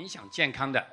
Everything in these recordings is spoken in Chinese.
影响健康的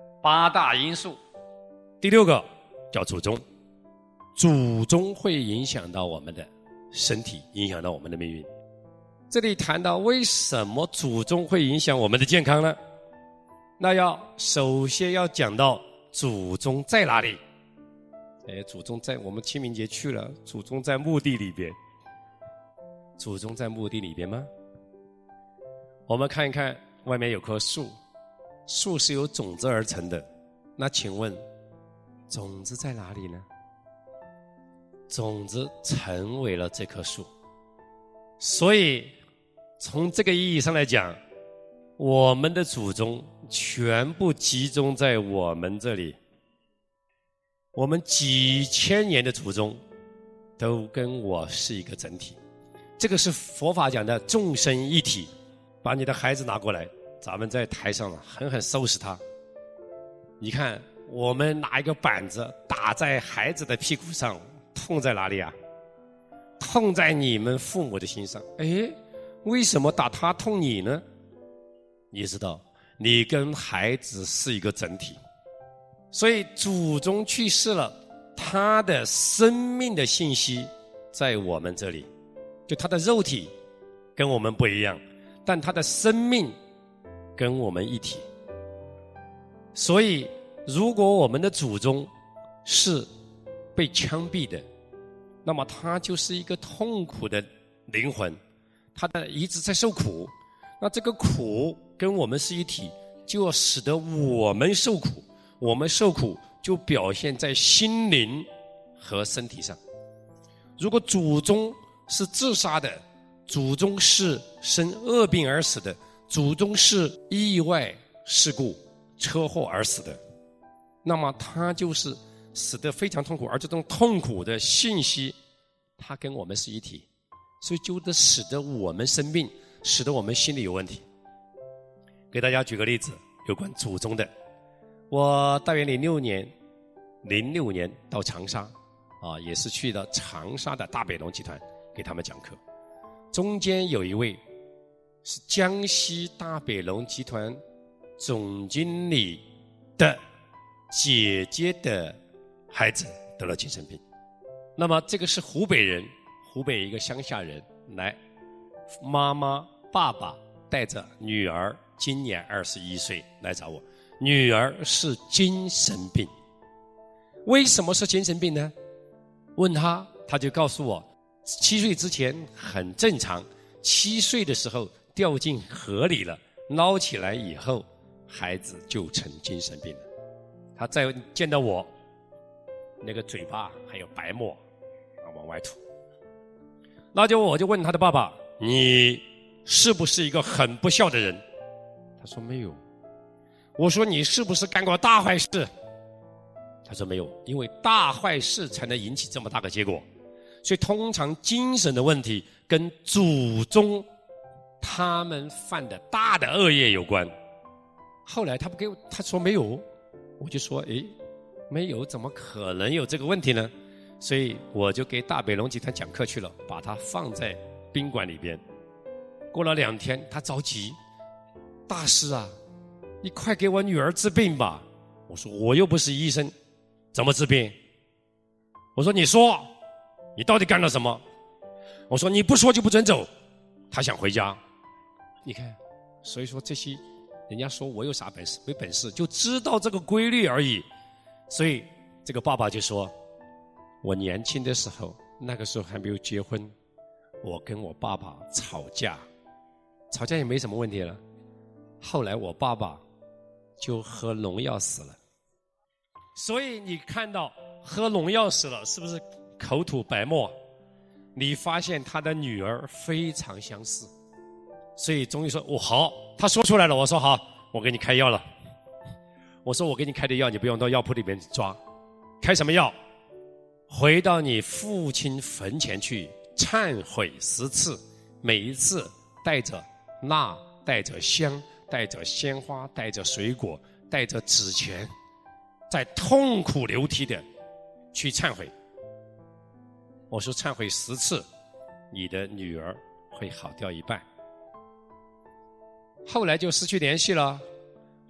8大因素。 第6个叫祖宗，祖宗会影响到我们的身体，影响到我们的命运。这里谈到为什么祖宗会影响我们的健康呢？那首先要讲到祖宗在哪里。祖宗在我们清明节去了，祖宗在墓地里边。祖宗在墓地里边吗？我们看一看外面有棵树，树是由种子而成的，那请问种子在哪里呢？种子成为了这棵树。所以从这个意义上来讲，我们的祖宗全部集中在我们这里，我们几千年的祖宗都跟我是一个整体。这个是佛法讲的众生一体。把你的孩子拿过来，咱们在台上狠狠收拾他。你看我们拿一个板子打在孩子的屁股上，痛在哪里啊？痛在你们父母的心上。为什么打他痛你呢？你知道你跟孩子是一个整体，所以祖宗去世了，他的生命的信息在我们这里，就他的肉体跟我们不一样，但他的生命跟我们一体。所以如果我们的祖宗是被枪毙的，那么他就是一个痛苦的灵魂，他的一直在受苦，那这个苦跟我们是一体，就要使得我们受苦，我们受苦就表现在心灵和身体上。如果祖宗是自杀的，祖宗是生恶病而死的，祖宗是意外事故车祸而死的，那么他就是死得非常痛苦，而这种痛苦的信息它跟我们是一体，所以就得使得我们生病，使得我们心里有问题。给大家举个例子，有关祖宗的。我大约06年到长沙也是去了长沙的大北龙集团给他们讲课。中间有一位是江西大北龙集团总经理的姐姐的孩子得了精神病。那么这个是湖北人，湖北一个乡下人来，妈妈爸爸带着女儿，今年21岁来找我，女儿是精神病。为什么是精神病呢？问他就告诉我，7岁之前很正常，7岁的时候掉进河里了，捞起来以后孩子就成精神病了。他再见到我，那个嘴巴还有白沫往外吐。那我就问他的爸爸，你是不是一个很不孝的人？他说没有。我说你是不是干过大坏事？他说没有，因为大坏事才能引起这么大的结果。所以通常精神的问题跟祖宗他们犯的大的恶业有关。后来他说没有，我就说没有，怎么可能有这个问题呢？所以我就给大北龙集团讲课去了，把他放在宾馆里边。过了2天，他着急，大师啊，你快给我女儿治病吧。我说我又不是医生，怎么治病？我说你说你到底干了什么？我说你不说就不准走。他想回家。你看，所以说这些人家说我有啥本事？没本事，就知道这个规律而已。所以这个爸爸就说，我年轻的时候，那个时候还没有结婚，我跟我爸爸吵架也没什么问题了。后来我爸爸就喝农药死了。所以你看到喝农药死了，是不是口吐白沫？你发现他的女儿非常相似。所以终于说好，他说出来了。我说好，我给你开药了。我说我给你开的药，你不用到药铺里面抓。开什么药？回到你父亲坟前去忏悔10次，每一次带着蜡，带着香，带着鲜花，带着水果，带着纸钱，在痛哭流涕的去忏悔。我说忏悔10次，你的女儿会好掉一半。后来就失去联系了。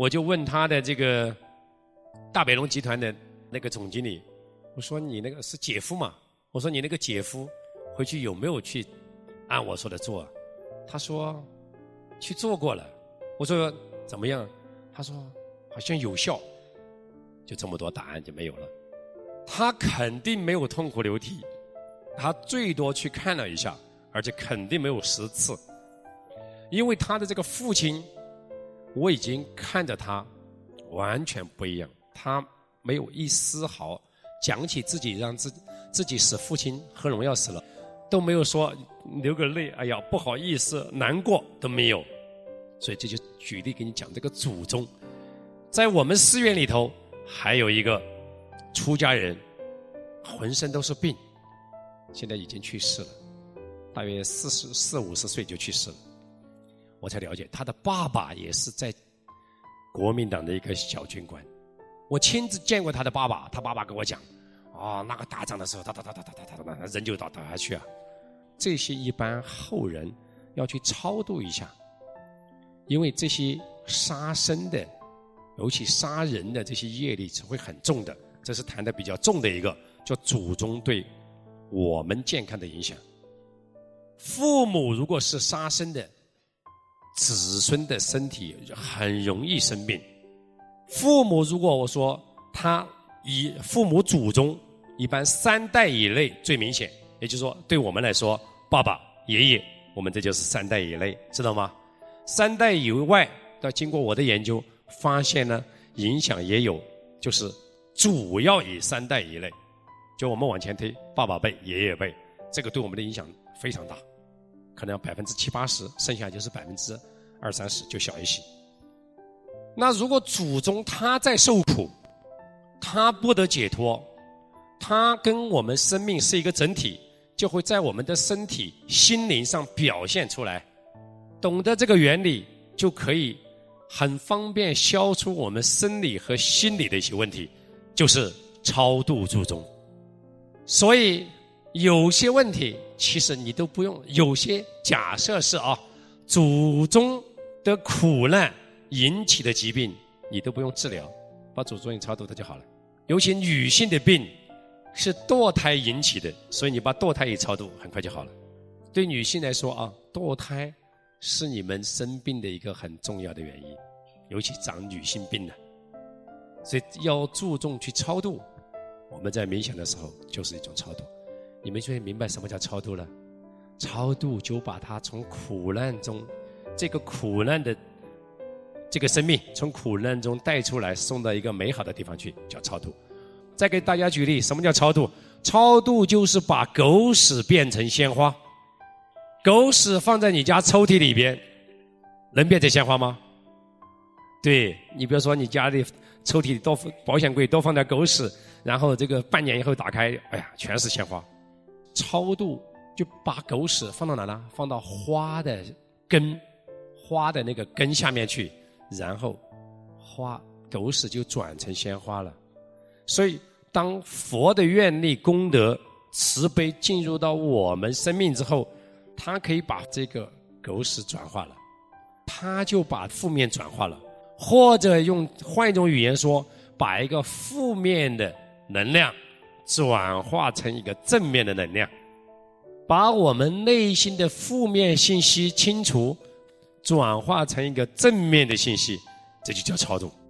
我就问他的这个大北龙集团的那个总经理，我说你那个是姐夫嘛？我说你那个姐夫回去有没有去按我说的做？他说去做过了。我说怎么样？他说好像有效。就这么多答案就没有了。他肯定没有痛哭流涕，他最多去看了一下，而且肯定没有10次。因为他的这个父亲，我已经看着他完全不一样，他没有一丝毫讲起自己让自己使父亲喝农药死了，都没有说流个泪，哎呀不好意思难过都没有。所以这就举例给你讲这个祖宗。在我们寺院里头还有一个出家人，浑身都是病，现在已经去世了，大约40、50岁就去世了。我才了解他的爸爸也是在国民党的一个小军官，我亲自见过他的爸爸，他爸爸跟我讲，那个打仗的时候，人就倒下去啊。这些一般后人要去超度一下，因为这些杀生的，尤其杀人的这些业力是会很重的，这是谈的比较重的一个，叫祖宗对我们健康的影响。父母如果是杀生的，子孙的身体很容易生病。父母如果我说他以父母祖宗一般3代以内最明显，也就是说对我们来说，爸爸爷爷，我们这就是3代以内，知道吗？3代以外，要经过我的研究发现呢，影响也有，就是主要以3代以内，就我们往前推，爸爸辈爷爷辈，这个对我们的影响非常大，可能70%、80%，剩下就是20%、30%就小一些。那如果祖宗他在受苦，他不得解脱，他跟我们生命是一个整体，就会在我们的身体心灵上表现出来。懂得这个原理，就可以很方便消除我们生理和心理的一些问题，就是超度祖宗。所以有些问题其实你都不用，有些假设是祖宗的苦难引起的疾病，你都不用治疗，把祖宗一超度它就好了。尤其女性的病是堕胎引起的，所以你把堕胎一超度，很快就好了。对女性来说堕胎是你们生病的一个很重要的原因，尤其长女性病的，所以要注重去超度。我们在冥想的时候就是一种超度。你们就会明白什么叫超度了。超度就把他从苦难中，这个苦难的这个生命从苦难中带出来，送到一个美好的地方去，叫超度。再给大家举例，什么叫超度？超度就是把狗屎变成鲜花。狗屎放在你家抽屉里边，能变成鲜花吗？对，你比如说你家里抽屉里多保险柜多放点狗屎，然后这个半年以后打开，哎呀，全是鲜花。超度就把狗屎放到哪呢？放到花的根，花的那个根下面去，然后狗屎就转成鲜花了。所以当佛的愿力、功德、慈悲进入到我们生命之后，它可以把这个狗屎转化了，它就把负面转化了，或者换一种语言说，把一个负面的能量转化成一个正面的能量，把我们内心的负面信息清除，转化成一个正面的信息，这就叫超度。